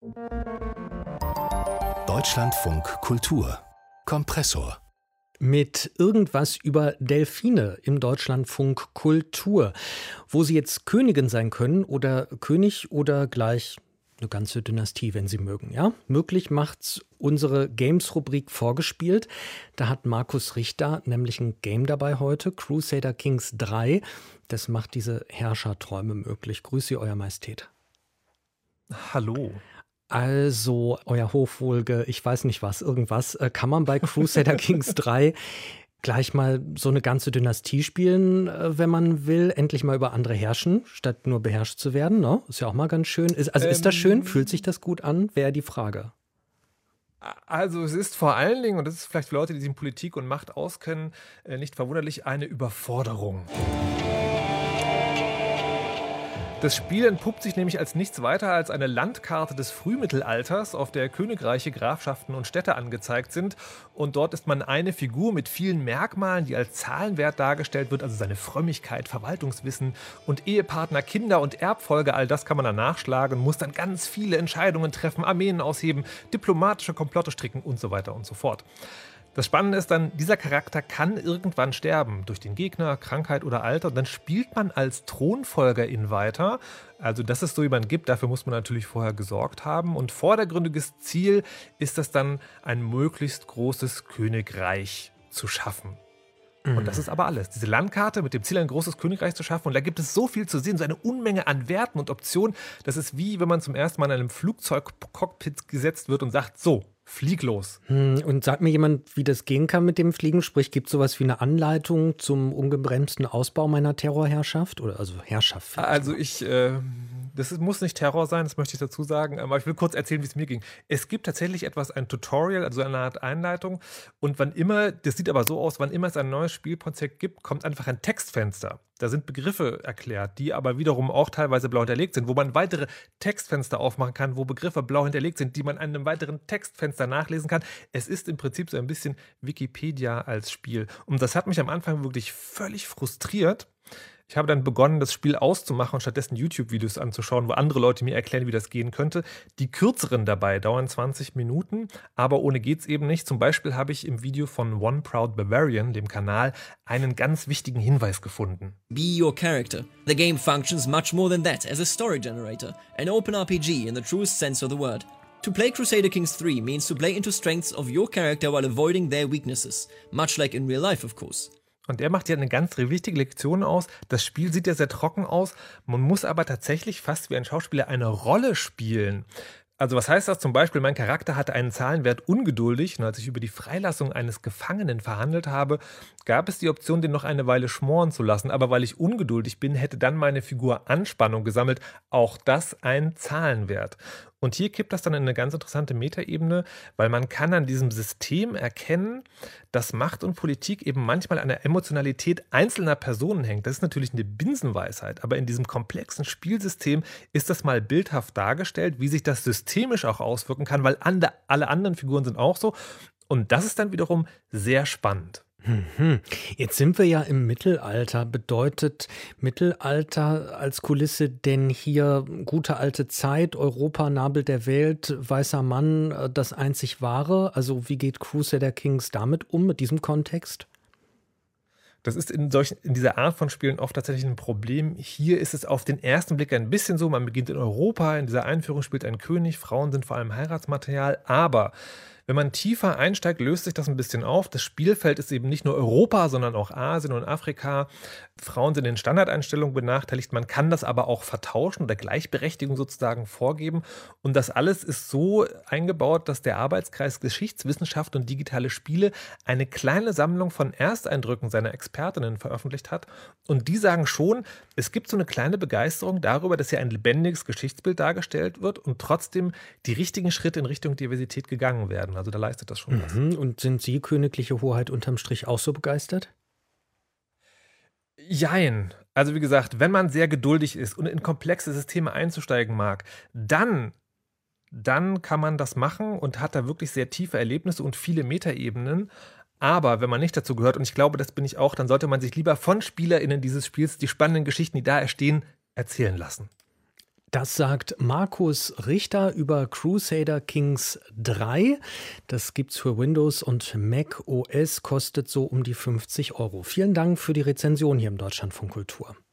Deutschlandfunk Kultur Kompressor. Mit irgendwas über Delfine im Deutschlandfunk Kultur, wo sie jetzt Königin sein können oder König oder gleich eine ganze Dynastie, wenn sie mögen. Ja? Möglich macht's unsere Games-Rubrik Vorgespielt. Da hat Markus Richter nämlich ein Game dabei heute, Crusader Kings 3. Das macht diese Herrscherträume möglich. Grüß Sie, Euer Majestät. Hallo. Also, Euer Hochwohlge, ich weiß nicht was, irgendwas. Kann man bei Crusader Kings 3 gleich mal so eine ganze Dynastie spielen, wenn man will? Endlich mal über andere herrschen, statt nur beherrscht zu werden, ne? Ist ja auch mal ganz schön. Ist das schön? Fühlt sich das gut an? Wäre die Frage. Also es ist vor allen Dingen, und das ist vielleicht für Leute, die sich in Politik und Macht auskennen, nicht verwunderlich, eine Überforderung. Das Spiel entpuppt sich nämlich als nichts weiter als eine Landkarte des Frühmittelalters, auf der Königreiche, Grafschaften und Städte angezeigt sind. Und dort ist man eine Figur mit vielen Merkmalen, die als Zahlenwert dargestellt wird, also seine Frömmigkeit, Verwaltungswissen und Ehepartner, Kinder und Erbfolge. All das kann man dann nachschlagen und muss dann ganz viele Entscheidungen treffen, Armeen ausheben, diplomatische Komplotte stricken und so weiter und so fort. Das Spannende ist dann, dieser Charakter kann irgendwann sterben, durch den Gegner, Krankheit oder Alter. Und dann spielt man als Thronfolgerin weiter. Also, dass es so jemanden gibt, dafür muss man natürlich vorher gesorgt haben. Und vordergründiges Ziel ist es dann, ein möglichst großes Königreich zu schaffen. Und das ist aber alles. Diese Landkarte mit dem Ziel, ein großes Königreich zu schaffen. Und da gibt es so viel zu sehen, so eine Unmenge an Werten und Optionen. Das ist wie, wenn man zum ersten Mal in einem Flugzeugcockpit gesetzt wird und sagt, so, flieg los. Und sagt mir jemand, wie das gehen kann mit dem Fliegen? Sprich, gibt es sowas wie eine Anleitung zum ungebremsten Ausbau meiner Terrorherrschaft? Oder also Herrschaft? Also das muss nicht Terror sein, das möchte ich dazu sagen, aber ich will kurz erzählen, wie es mir ging. Es gibt tatsächlich ein Tutorial, also eine Art Einleitung, und wann immer, das sieht aber so aus, wann immer es ein neues Spielkonzept gibt, kommt einfach ein Textfenster. Da sind Begriffe erklärt, die aber wiederum auch teilweise blau hinterlegt sind, wo man weitere Textfenster aufmachen kann, wo Begriffe blau hinterlegt sind, die man an einem weiteren Textfenster nachlesen kann. Es ist im Prinzip so ein bisschen Wikipedia als Spiel. Und das hat mich am Anfang wirklich völlig frustriert. Ich habe dann begonnen, das Spiel auszumachen und stattdessen YouTube-Videos anzuschauen, wo andere Leute mir erklären, wie das gehen könnte. Die kürzeren dabei dauern 20 Minuten, aber ohne geht's eben nicht. Zum Beispiel habe ich im Video von One Proud Bavarian, dem Kanal, einen ganz wichtigen Hinweis gefunden. Be your character. The game functions much more than that as a story generator, an open RPG in the truest sense of the word. To play Crusader Kings 3 means to play into strengths of your character while avoiding their weaknesses, much like in real life, of course. Und er macht ja eine ganz wichtige Lektion aus. Das Spiel sieht ja sehr trocken aus. Man muss aber tatsächlich fast wie ein Schauspieler eine Rolle spielen. Also was heißt das? Zum Beispiel, mein Charakter hatte einen Zahlenwert ungeduldig. Und als ich über die Freilassung eines Gefangenen verhandelt habe, gab es die Option, den noch eine Weile schmoren zu lassen. Aber weil ich ungeduldig bin, hätte dann meine Figur Anspannung gesammelt. Auch das ein Zahlenwert. Und hier kippt das dann in eine ganz interessante Metaebene, weil man kann an diesem System erkennen, dass Macht und Politik eben manchmal an der Emotionalität einzelner Personen hängt. Das ist natürlich eine Binsenweisheit, aber in diesem komplexen Spielsystem ist das mal bildhaft dargestellt, wie sich das systemisch auch auswirken kann, weil alle anderen Figuren sind auch so. Und das ist dann wiederum sehr spannend. Jetzt sind wir ja im Mittelalter. Bedeutet Mittelalter als Kulisse denn hier gute alte Zeit, Europa, Nabel der Welt, weißer Mann, das einzig Wahre? Also wie geht Crusader Kings damit um, mit diesem Kontext? Das ist in dieser Art von Spielen oft tatsächlich ein Problem. Hier ist es auf den ersten Blick ein bisschen so, man beginnt in Europa, in dieser Einführung spielt ein König, Frauen sind vor allem Heiratsmaterial, aber wenn man tiefer einsteigt, löst sich das ein bisschen auf. Das Spielfeld ist eben nicht nur Europa, sondern auch Asien und Afrika. Frauen sind in Standardeinstellungen benachteiligt. Man kann das aber auch vertauschen oder Gleichberechtigung sozusagen vorgeben. Und das alles ist so eingebaut, dass der Arbeitskreis Geschichtswissenschaft und digitale Spiele eine kleine Sammlung von Ersteindrücken seiner Expertinnen veröffentlicht hat. Und die sagen schon, es gibt so eine kleine Begeisterung darüber, dass hier ein lebendiges Geschichtsbild dargestellt wird und trotzdem die richtigen Schritte in Richtung Diversität gegangen werden. Also da leistet das schon was. Und sind Sie, königliche Hoheit, unterm Strich auch so begeistert? Jein. Also wie gesagt, wenn man sehr geduldig ist und in komplexe Systeme einzusteigen mag, dann kann man das machen und hat da wirklich sehr tiefe Erlebnisse und viele Metaebenen. Aber wenn man nicht dazu gehört, und ich glaube, das bin ich auch, dann sollte man sich lieber von SpielerInnen dieses Spiels die spannenden Geschichten, die da entstehen, erzählen lassen. Das sagt Markus Richter über Crusader Kings 3. Das gibt's für Windows und Mac OS, kostet so um die 50 Euro. Vielen Dank für die Rezension hier im Deutschlandfunk Kultur.